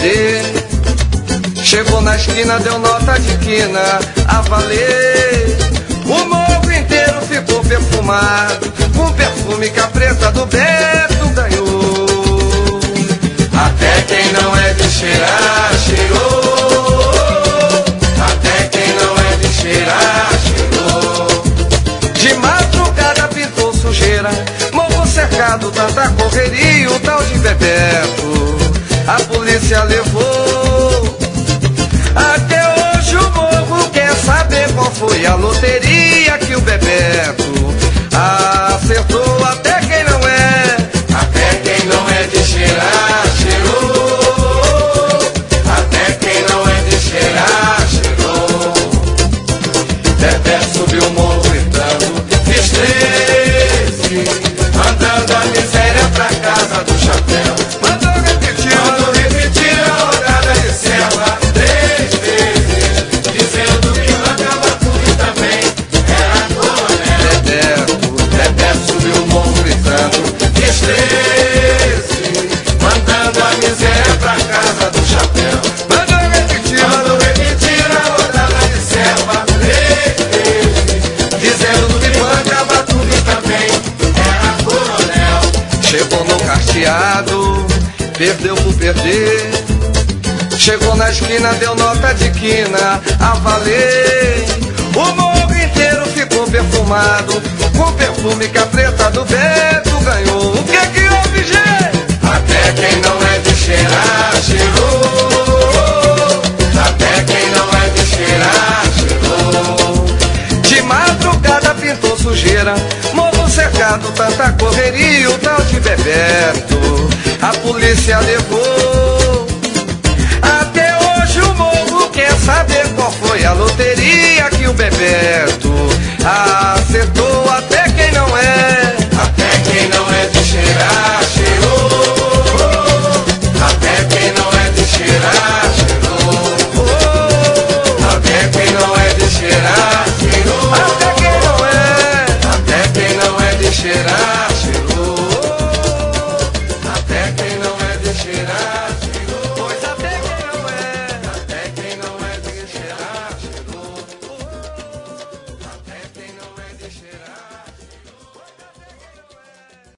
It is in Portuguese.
perder. Chegou na esquina, deu nota de quina a valer. O morro inteiro ficou perfumado, com perfume que a preta do Beto ganhou. Até quem não é de cheirar, cheirou. Até quem não é de cheirar, cheirou. De madrugada pintou sujeira, morro cercado, tanta correria, o tal de Bebeto a polícia levou. Até hoje o morro quer saber qual foi a loteria que o Bebeto acertou. Até quem não é de cheirar, cheirou. Até quem não é de cheirar, cheirou. Bebeto subiu o morro gritando, fiz 13, mandando a miséria pra casa do chapéu. Mandou repetir a rodada de selva 3 vezes, dizendo que mancava tudo e também era coronel. Bebeto subiu o morro gritando, fiz 13, mandando a miséria pra casa do chapéu. Mandou repetir a rodada de selva 3 vezes, dizendo que mancava tudo e também era coronel. Chegou no carteado, perdeu por perder. Chegou na esquina, deu nota de quina a valer. O morro inteiro ficou perfumado, com perfume que a preta do Beto ganhou. O que houve, gente? Até quem não é de cheirar, cheirou. Até quem não é de cheirar, cheirou. De madrugada pintou sujeira, morro cercado, tanta correria, o tal de Bebeto a polícia levou. Até hoje o morro quer saber qual foi a loteria que o Bebeto acertou. Até quem não é de cheirar, cheirou. Até quem não é de cheirar, cheirou. Até quem não é de cheirar, cheirou. Até quem não é de cheirar.